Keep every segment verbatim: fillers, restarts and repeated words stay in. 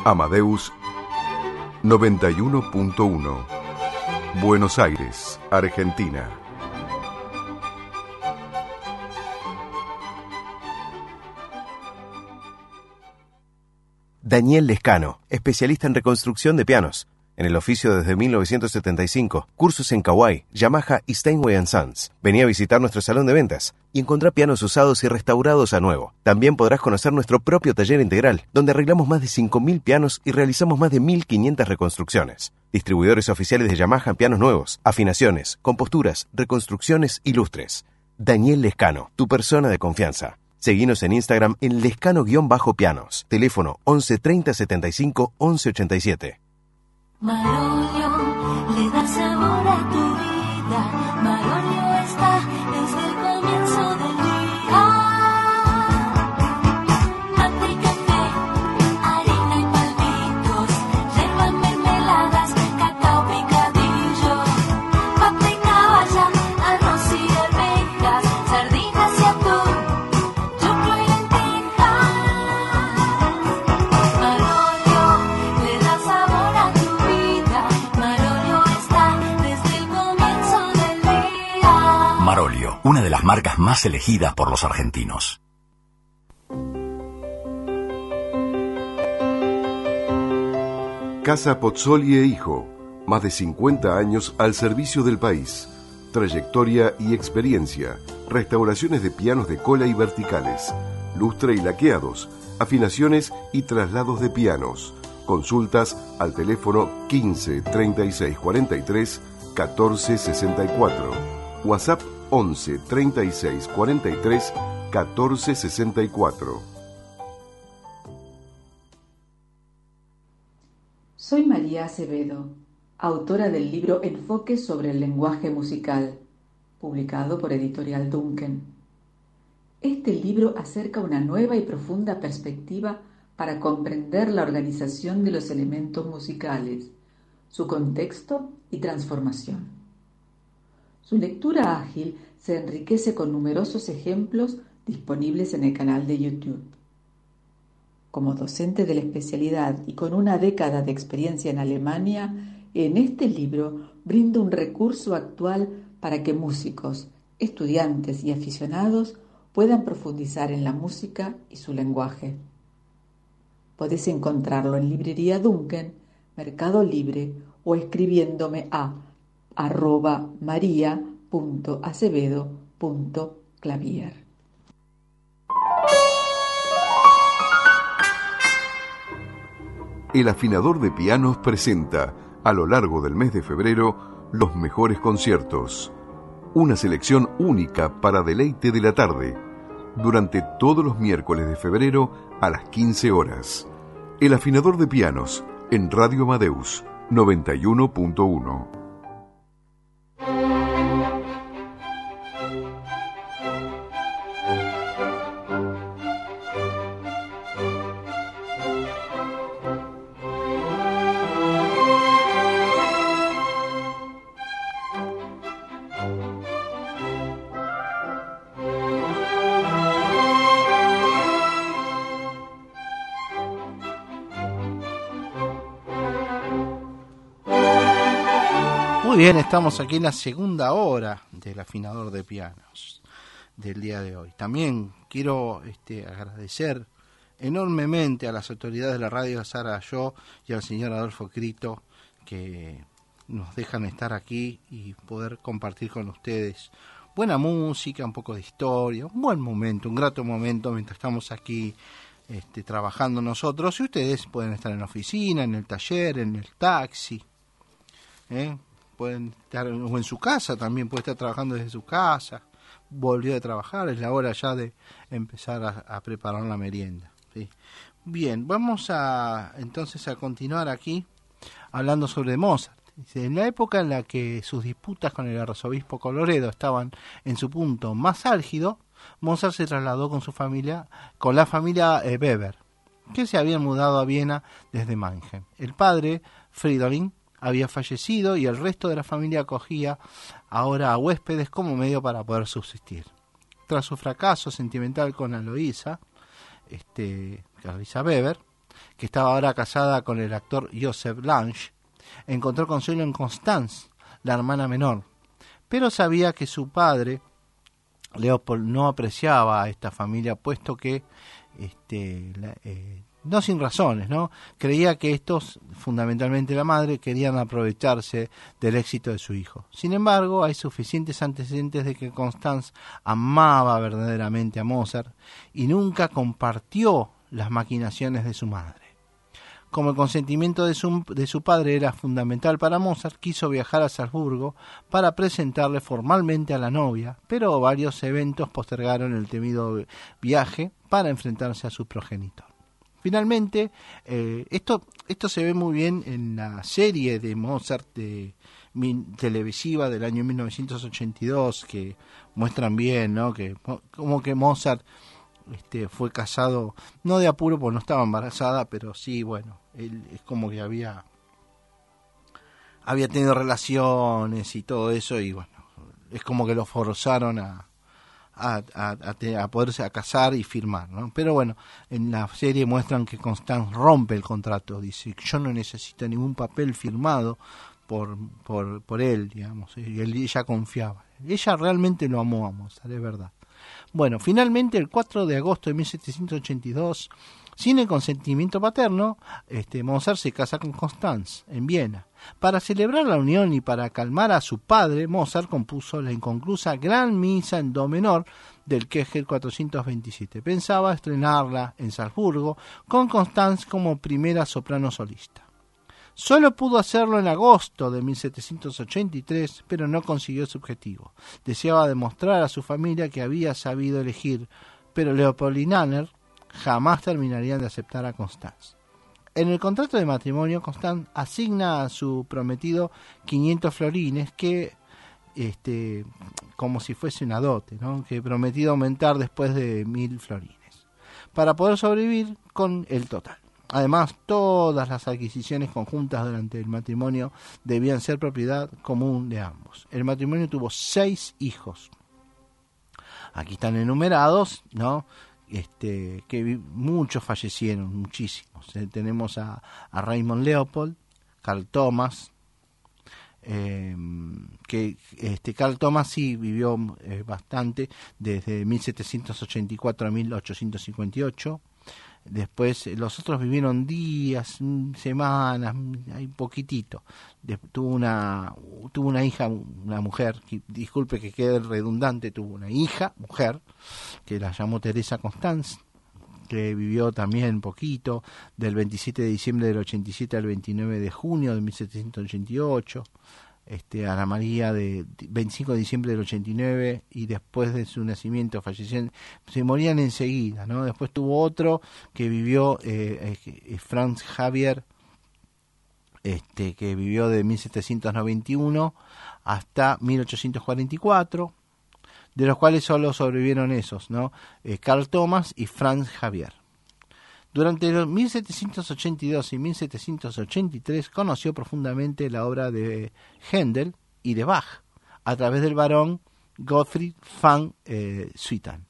Amadeus noventa y uno punto uno, Buenos Aires, Argentina. Daniel Lescano, especialista en reconstrucción de pianos. En el oficio desde mil novecientos setenta y cinco, cursos en Kawai, Yamaha y Steinway and Sons. Vení a visitar nuestro salón de ventas y encontrá pianos usados y restaurados a nuevo. También podrás conocer nuestro propio taller integral, donde arreglamos más de cinco mil pianos y realizamos más de mil quinientas reconstrucciones. Distribuidores oficiales de Yamaha en pianos nuevos, afinaciones, composturas, reconstrucciones y lustres. Daniel Lescano, tu persona de confianza. Seguinos en Instagram en lescano-pianos. Teléfono once treinta setenta y cinco once ochenta y siete. Marolio le da sabor a tu vida. Marolio está desde el comienzo del día. Mate y café, harina y palmitos, yerba, mermeladas, cacao picadillo, papa y caballa, arroz y arvejas, sardinas y atún, choclo y lentejas. Marolio le da sabor a tu vida. Marolio está desde el comienzo del día. Marolio, una de las marcas más elegidas por los argentinos. Casa Pozzoli e Hijo, más de cincuenta años al servicio del país. Trayectoria y experiencia, restauraciones de pianos de cola y verticales, lustre y laqueados, afinaciones y traslados de pianos. Consultas al teléfono quince treinta y seis cuarenta y tres catorce sesenta y cuatro. WhatsApp once treinta y seis cuarenta y tres catorce sesenta y cuatro. Soy María Acevedo, autora del libro Enfoques sobre el lenguaje musical, publicado por Editorial Duncan. Este libro acerca una nueva y profunda perspectiva para comprender la organización de los elementos musicales, su contexto y transformación. Su lectura ágil se enriquece con numerosos ejemplos disponibles en el canal de YouTube. Como docente de la especialidad y con una década de experiencia en Alemania, en este libro brindo un recurso actual para que músicos, estudiantes y aficionados puedan profundizar en la música y su lenguaje. Podés encontrarlo en Librería Duncan, Mercado Libre o escribiéndome a arroba maria punto acevedo punto clavier. El afinador de pianos presenta, a lo largo del mes de febrero, los mejores conciertos. Una selección única para deleite de la tarde, durante todos los miércoles de febrero a las quince horas. El afinador de pianos, en Radio Amadeus noventa y uno punto uno. Bien, estamos aquí en la segunda hora del afinador de pianos del día de hoy. También quiero este, agradecer enormemente a las autoridades de la radio, a Sara Yo y al señor Adolfo Crito, que nos dejan estar aquí y poder compartir con ustedes buena música, un poco de historia, un buen momento, un grato momento mientras estamos aquí este, trabajando nosotros. Y ustedes pueden estar en la oficina, en el taller, en el taxi, ¿eh? Pueden estar o en su casa, también puede estar trabajando desde su casa, volvió de trabajar, es la hora ya de empezar a, a preparar la merienda, ¿sí? Bien, vamos a entonces a continuar aquí hablando sobre Mozart. Dice, en la época en la que sus disputas con el arzobispo Colloredo estaban en su punto más álgido, Mozart se trasladó con su familia, con la familia eh, Weber, que se habían mudado a Viena desde Mannheim. El padre, Fridolin, había fallecido y el resto de la familia acogía ahora a huéspedes como medio para poder subsistir. Tras su fracaso sentimental con Aloisa, este, Aloisa Weber, que estaba ahora casada con el actor Joseph Lange, encontró consuelo en Constance, la hermana menor, pero sabía que su padre, Leopold, no apreciaba a esta familia, puesto que, este, la, eh, no sin razones, ¿no? Creía que estos, fundamentalmente la madre, querían aprovecharse del éxito de su hijo. Sin embargo, hay suficientes antecedentes de que Constance amaba verdaderamente a Mozart y nunca compartió las maquinaciones de su madre. Como el consentimiento de su, de su padre era fundamental para Mozart, quiso viajar a Salzburgo para presentarle formalmente a la novia, pero varios eventos postergaron el temido viaje para enfrentarse a su progenitor. Finalmente, eh, esto, esto se ve muy bien en la serie de Mozart de, mi, televisiva del año mil novecientos ochenta y dos, que muestran bien, ¿no? Que como que Mozart este, fue casado, no de apuro porque no estaba embarazada, pero sí, bueno, él es como que había, había tenido relaciones y todo eso, y bueno, es como que lo forzaron a A, a, a, a poderse a casar y firmar, ¿no? Pero bueno, en la serie muestran que Constance rompe el contrato, dice, yo no necesito ningún papel firmado por por, por él, digamos, y él, ella confiaba. Ella realmente lo amó a Mozart, es verdad. Bueno, finalmente el cuatro de agosto de mil setecientos ochenta y dos, sin el consentimiento paterno, este, Mozart se casa con Constance en Viena. Para celebrar la unión y para calmar a su padre, Mozart compuso la inconclusa Gran Misa en Do menor del Kegel cuatrocientos veintisiete. Pensaba estrenarla en Salzburgo con Constance como primera soprano solista. Solo pudo hacerlo en agosto de mil setecientos ochenta y tres, pero no consiguió su objetivo. Deseaba demostrar a su familia que había sabido elegir, pero Leopold y Nanner jamás terminarían de aceptar a Constance. En el contrato de matrimonio, Constance asigna a su prometido quinientos florines, que este, como si fuese una dote, ¿no? Que prometido aumentar después de mil florines, para poder sobrevivir con el total. Además, todas las adquisiciones conjuntas durante el matrimonio debían ser propiedad común de ambos. El matrimonio tuvo seis hijos. Aquí están enumerados, ¿no? Este, que vi, muchos fallecieron, muchísimos. Eh, tenemos a, a Raymond Leopold, Carl Thomas, eh, que este Carl Thomas sí vivió eh, bastante, desde mil setecientos ochenta y cuatro a mil ochocientos cincuenta y ocho. Después los otros vivieron días, semanas, hay poquitito. De, tuvo una tuvo una hija, una mujer, que, disculpe que quede redundante, tuvo una hija, mujer, que la llamó Teresa Constance, que vivió también poquito, del veintisiete de diciembre del ochenta y siete al veintinueve de junio de mil setecientos ochenta y ocho. Este, Ana María de veinticinco de diciembre del ochenta y nueve, y después de su nacimiento fallecían, se morían enseguida, ¿no? Después tuvo otro que vivió, eh, eh, Franz Xavier, este, que vivió de mil setecientos noventa y uno hasta mil ochocientos cuarenta y cuatro, de los cuales solo sobrevivieron esos, ¿no? Eh, Carl Thomas y Franz Xavier. Durante los mil setecientos ochenta y dos y mil setecientos ochenta y tres conoció profundamente la obra de Händel y de Bach a través del barón Gottfried van eh, Swieten,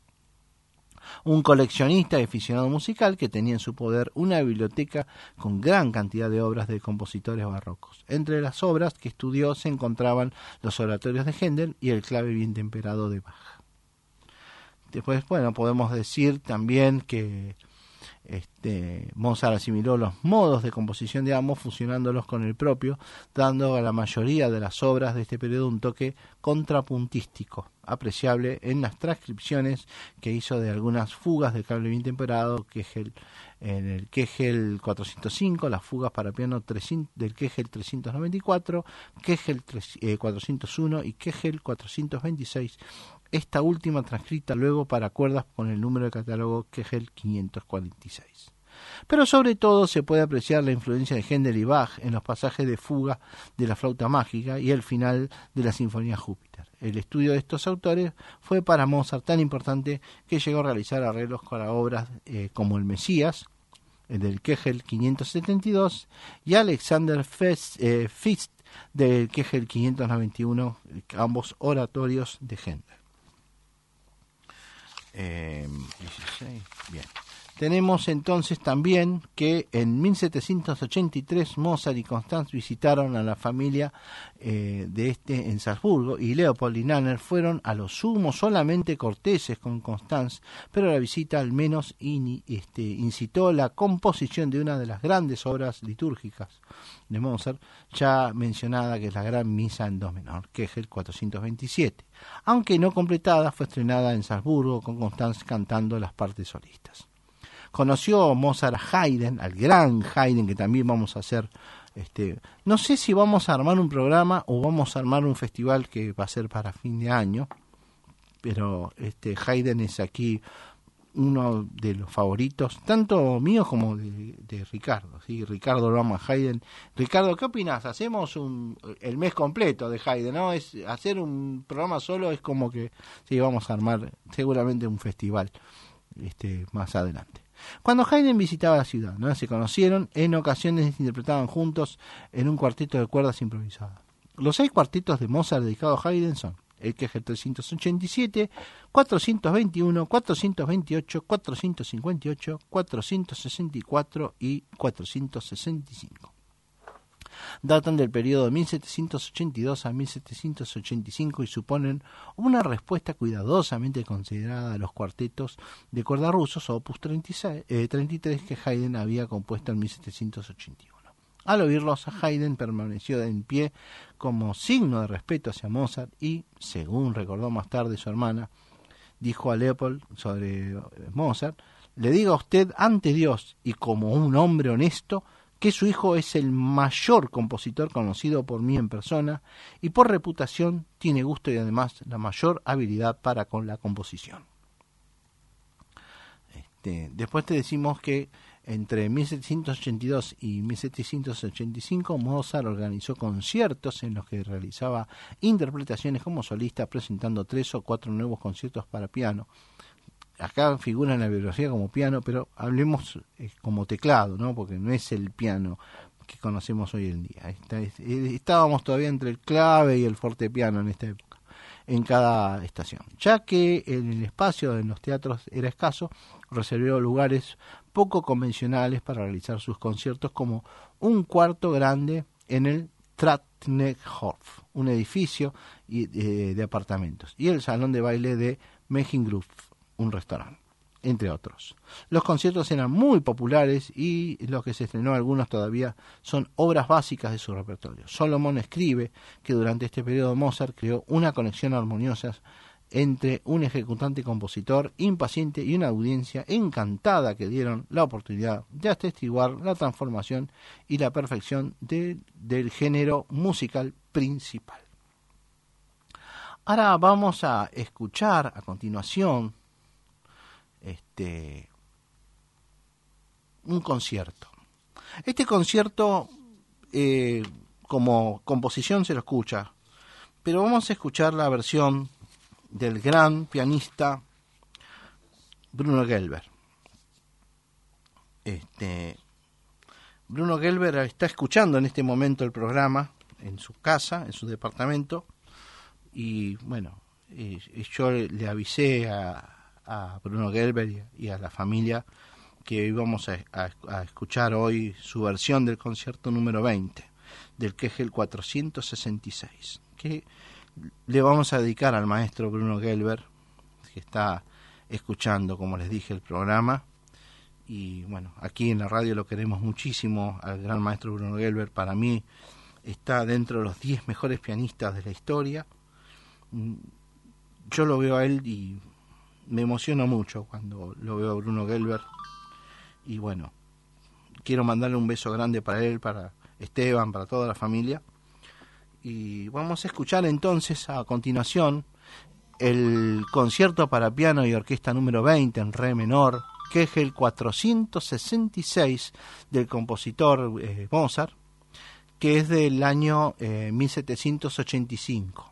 un coleccionista y aficionado musical que tenía en su poder una biblioteca con gran cantidad de obras de compositores barrocos. Entre las obras que estudió se encontraban los oratorios de Händel y el clave bien temperado de Bach. Después, bueno, podemos decir también que Este, Mozart asimiló los modos de composición de ambos, fusionándolos con el propio, dando a la mayoría de las obras de este periodo un toque contrapuntístico, apreciable en las transcripciones que hizo de algunas fugas del clave bien temperado, Kegel, en el Kegel cuatrocientos cinco, las fugas para piano trescientos, del Kegel trescientos noventa y cuatro, Kegel cuatrocientos uno y Kegel cuatrocientos veintiséis, esta última transcrita luego para cuerdas con el número de catálogo Kegel quinientos cuarenta y seis. Pero sobre todo se puede apreciar la influencia de Händel y Bach en los pasajes de fuga de la flauta mágica y el final de la Sinfonía Júpiter. El estudio de estos autores fue para Mozart tan importante que llegó a realizar arreglos para obras eh, como el Mesías, el del Kegel quinientos setenta y dos, y Alexander Fest, eh, Fist del Kegel quinientos noventa y uno, ambos oratorios de Händel. Eh, dieciséis, bien. Tenemos entonces también que en mil setecientos ochenta y tres Mozart y Constanz visitaron a la familia eh, de este en Salzburgo, y Leopold y Nanner fueron a lo sumo solamente corteses con Constanz, pero la visita al menos in, este, incitó la composición de una de las grandes obras litúrgicas de Mozart, ya mencionada, que es la Gran Misa en Do menor, Kegel cuatrocientos veintisiete, aunque no completada, fue estrenada en Salzburgo con Constanz cantando las partes solistas. Conoció Mozart a Haydn, al gran Haydn, que también vamos a hacer, este, no sé si vamos a armar un programa o vamos a armar un festival que va a ser para fin de año, pero este Haydn es aquí uno de los favoritos, tanto mío como de, de Ricardo, ¿sí? Ricardo lo ama a Haydn. Ricardo, ¿qué opinas? Hacemos un, el mes completo de Haydn, ¿no? Es, hacer un programa solo es como que, sí, vamos a armar seguramente un festival este, más adelante. Cuando Haydn visitaba la ciudad, ¿no?, se conocieron, en ocasiones interpretaban juntos en un cuarteto de cuerdas improvisadas. Los seis cuartetos de Mozart dedicados a Haydn son el Kegel trescientos ochenta y siete, cuatrocientos veintiuno, cuatrocientos veintiocho, cuatrocientos cincuenta y ocho, cuatrocientos sesenta y cuatro y cuatrocientos sesenta y cinco. Datan del periodo de mil setecientos ochenta y dos a mil setecientos ochenta y cinco y suponen una respuesta cuidadosamente considerada a los cuartetos de cuerda rusos opus treinta y seis, eh, treinta y tres que Haydn había compuesto en mil setecientos ochenta y uno. Al oírlos, Haydn permaneció en pie como signo de respeto hacia Mozart y, según recordó más tarde su hermana, dijo a Leopold sobre Mozart: le digo a usted ante Dios y como un hombre honesto que su hijo es el mayor compositor conocido por mí en persona y por reputación tiene gusto y además la mayor habilidad para con la composición. Este, después te decimos que entre mil setecientos ochenta y dos y mil setecientos ochenta y cinco Mozart organizó conciertos en los que realizaba interpretaciones como solista, presentando tres o cuatro nuevos conciertos para piano. Acá figura en la biografía como piano, pero hablemos eh, como teclado, ¿no? Porque no es el piano que conocemos hoy en día. Está, es, estábamos todavía entre el clave y el fortepiano en esta época, en cada estación. Ya que el espacio en los teatros era escaso, reservó lugares poco convencionales para realizar sus conciertos, como un cuarto grande en el Treppenhaus, un edificio de, de apartamentos, y el salón de baile de Mehringruft, un restaurante, entre otros. Los conciertos eran muy populares y los que se estrenó, algunos todavía son obras básicas de su repertorio. Solomon escribe que durante este periodo Mozart creó una conexión armoniosa entre un ejecutante compositor impaciente y una audiencia encantada que dieron la oportunidad de atestiguar la transformación y la perfección de, del género musical principal. Ahora vamos a escuchar a continuación Este, un concierto. Este concierto eh, como composición se lo escucha, pero vamos a escuchar la versión del gran pianista Bruno Gelber. Este, Bruno Gelber está escuchando en este momento el programa en su casa, en su departamento, y bueno, eh, yo le avisé a a Bruno Gelber y a la familia que íbamos a, a, a escuchar hoy su versión del concierto número veinte del Kegel cuatrocientos sesenta y seis, que le vamos a dedicar al maestro Bruno Gelber, que está escuchando, como les dije, el programa. Y bueno, aquí en la radio lo queremos muchísimo al gran maestro Bruno Gelber. Para mí está dentro de los diez mejores pianistas de la historia. Yo lo veo a él y me emociono mucho cuando lo veo a Bruno Gelber. Y bueno, quiero mandarle un beso grande para él, para Esteban, para toda la familia. Y vamos a escuchar entonces a continuación el concierto para piano y orquesta número veinte en re menor, Kegel cuatrocientos sesenta y seis del compositor eh, Mozart, que es del año eh, mil setecientos ochenta y cinco.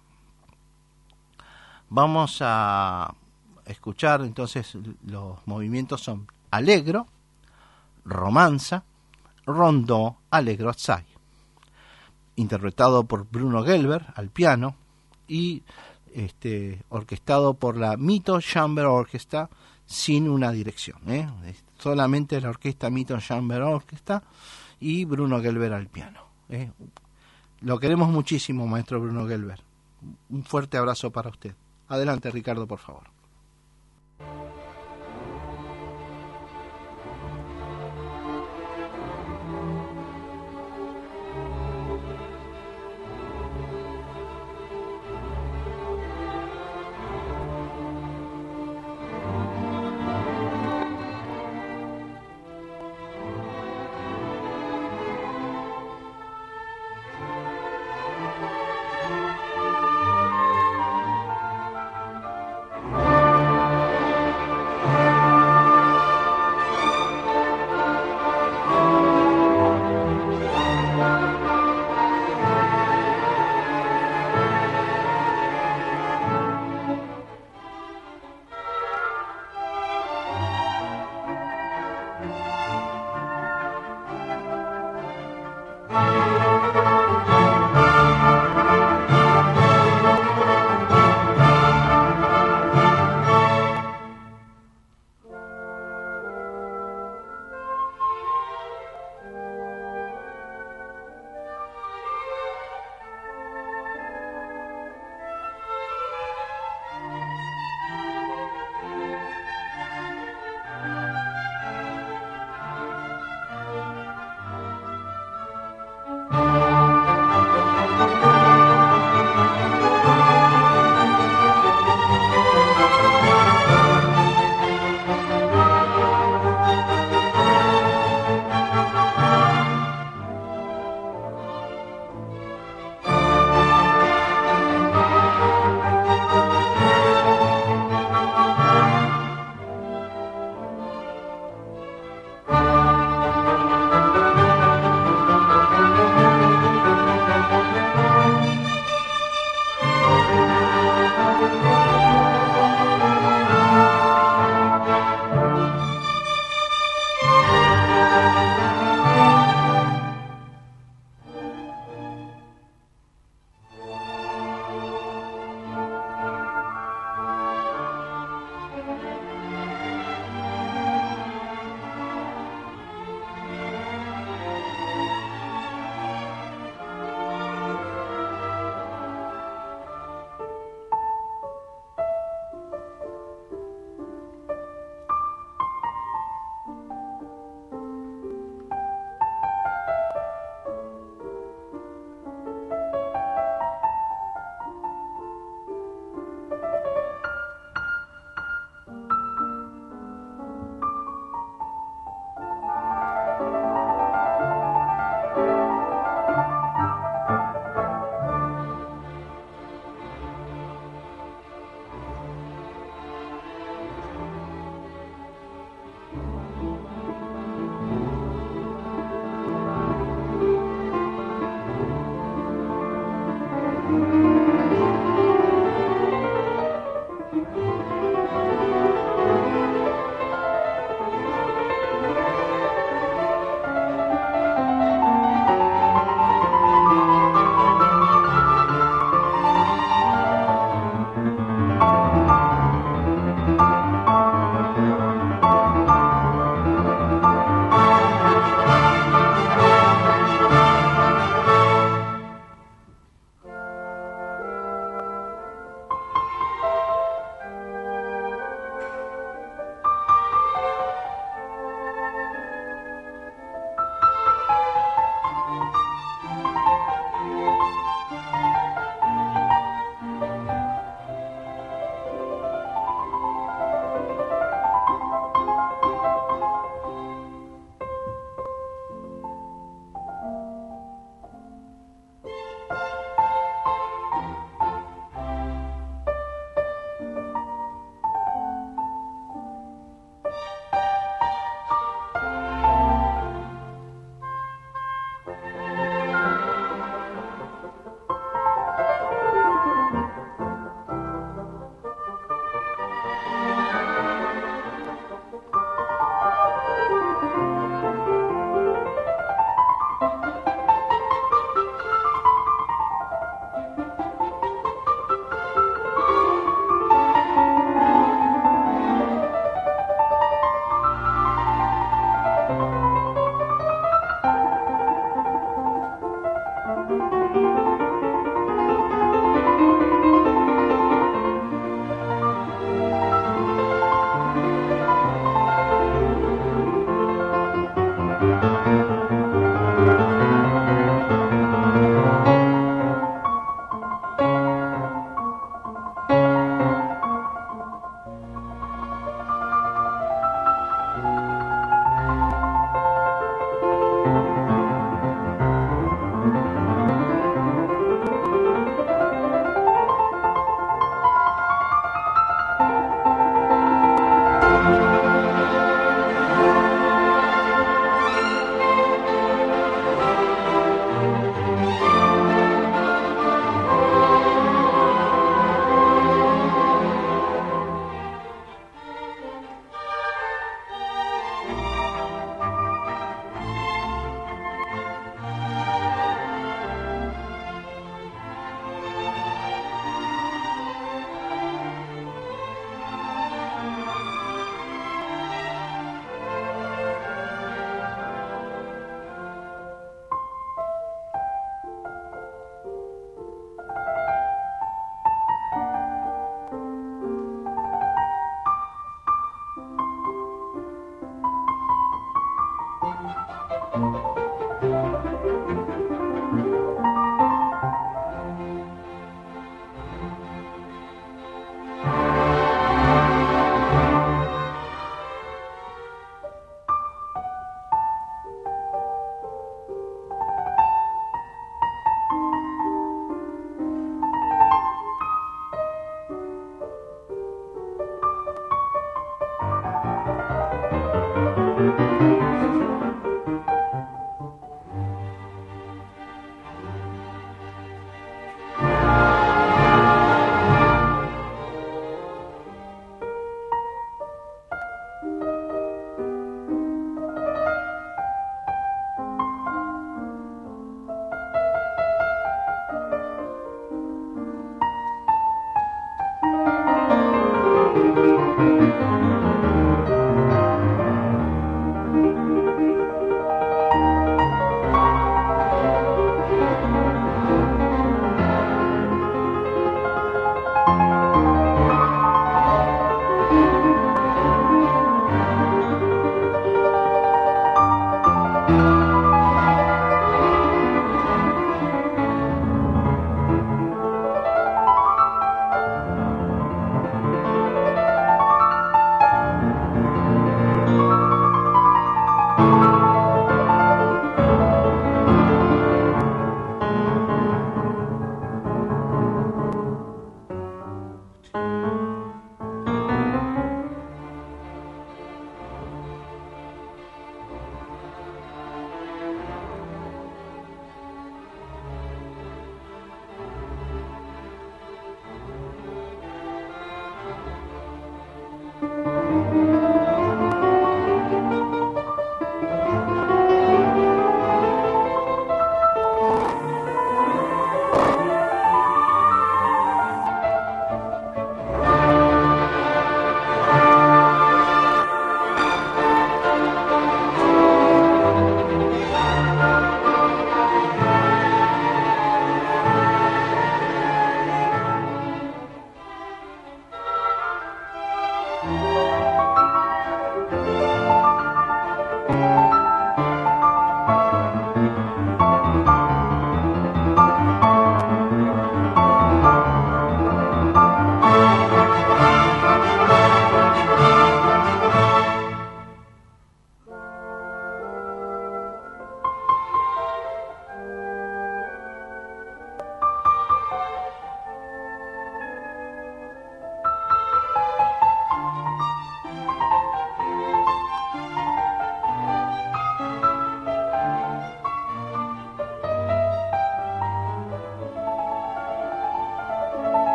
Vamos a escuchar entonces, los movimientos son allegro, romanza, rondó, allegro assai, interpretado por Bruno Gelber al piano y este orquestado por la Mito Chamber Orchestra sin una dirección, ¿eh? Solamente la orquesta Milton Chamber Orchestra y Bruno Gelber al piano, ¿eh? Lo queremos muchísimo, maestro Bruno Gelber. Un fuerte abrazo para usted. Adelante, Ricardo, por favor. Thank you.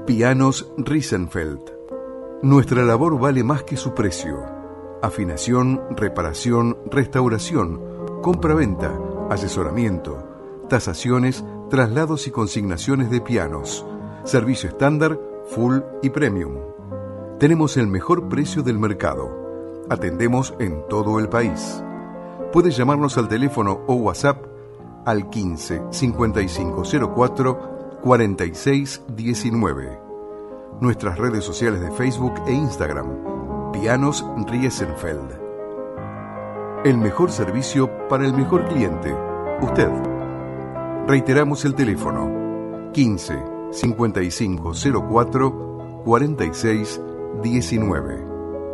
Pianos Riesenfeld. Nuestra labor vale más que su precio. Afinación, reparación, restauración, compra-venta, asesoramiento, tasaciones, traslados y consignaciones de pianos. Servicio estándar, full y premium. Tenemos el mejor precio del mercado. Atendemos en todo el país. Puedes llamarnos al teléfono o WhatsApp al quince, cincuenta y cinco cero cuatro, cuarenta y seis diecinueve. Nuestras redes sociales de Facebook e Instagram, Pianos Riesenfeld. El mejor servicio para el mejor cliente, usted. Reiteramos el teléfono, quince, cincuenta y cinco cero cuatro, cuarenta y seis diecinueve.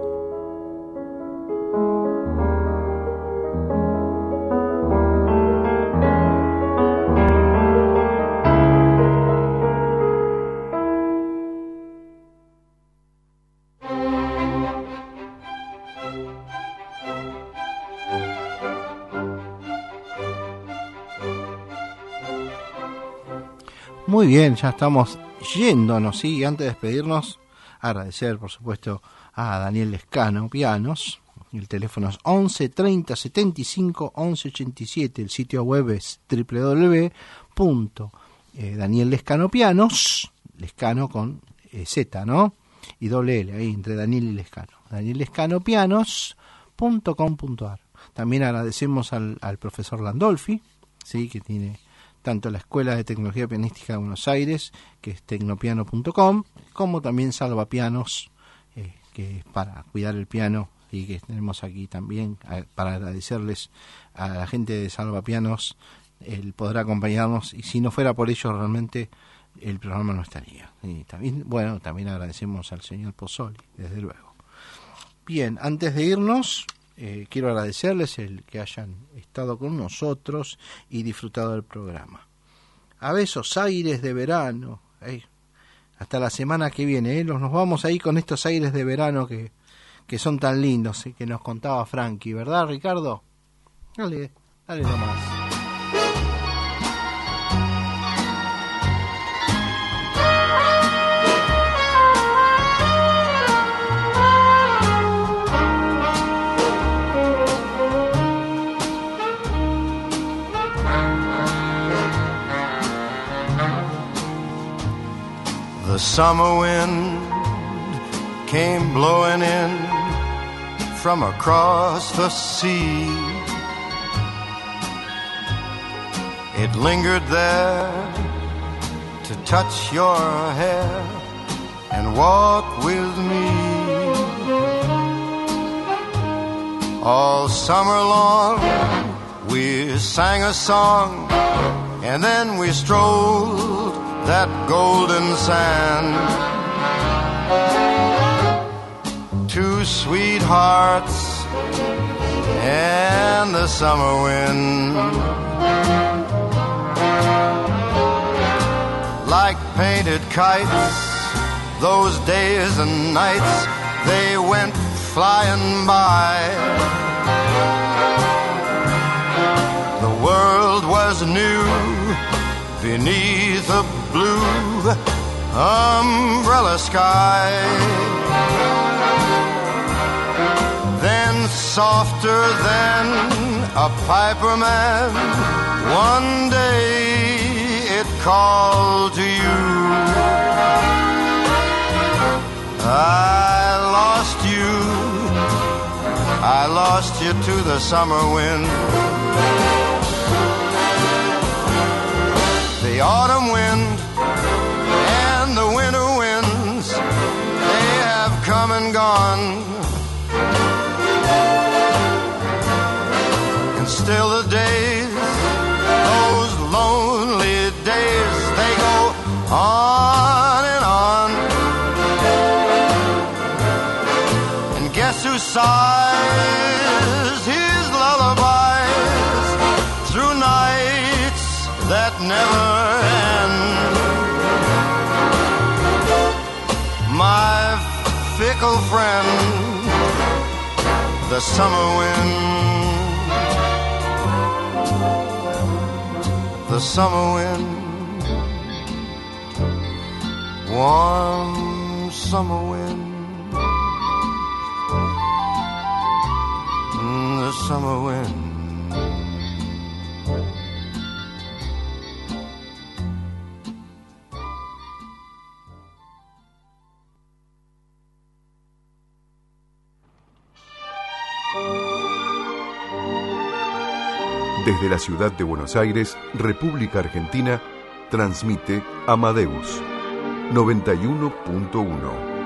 Muy bien, ya estamos yéndonos, ¿sí? Antes de despedirnos, agradecer, por supuesto, a Daniel Lescano Pianos. El teléfono es once, treinta, setenta y cinco, once, ochenta y siete. El sitio web es doble u doble u doble u punto daniel lescano pianos, Lescano con eh, Z, ¿no? Y doble L, ahí, entre Daniel y Lescano. daniel lescano pianos punto com punto a r. También agradecemos al, al profesor Landolfi, ¿sí? Que tiene tanto la Escuela de Tecnología Pianística de Buenos Aires, que es tecnopiano punto com, como también Salvapianos, eh, que es para cuidar el piano, y que tenemos aquí también a, para agradecerles a la gente de Salvapianos el poder acompañarnos, y si no fuera por ellos realmente el programa no estaría. Y también, bueno, también agradecemos al señor Pozzoli, desde luego. Bien, antes de irnos, Eh, quiero agradecerles el que hayan estado con nosotros y disfrutado del programa. A besos, aires de verano. Eh, hasta la semana que viene. Eh, nos vamos ahí con estos aires de verano que, que son tan lindos, eh, que nos contaba Frankie, ¿verdad, Ricardo? Dale, dale nomás. The summer wind came blowing in from across the sea. It lingered there to touch your hair and walk with me. All summer long we sang a song, and then we strolled that golden sand. Two sweethearts and the summer wind, like painted kites, those days and nights, they went flying by. The world was new beneath a blue umbrella sky. Then softer than a piper man, one day it called to you. I lost you, I lost you to the summer wind. The autumn wind and the winter winds, they have come and gone. And still the days, those lonely days, they go on and on. And guess who sighs his lullabies through nights that never end? My fickle friend, the summer wind, the summer wind warm summer wind, the summer wind. Desde la ciudad de Buenos Aires, República Argentina, transmite Amadeus noventa y uno punto uno.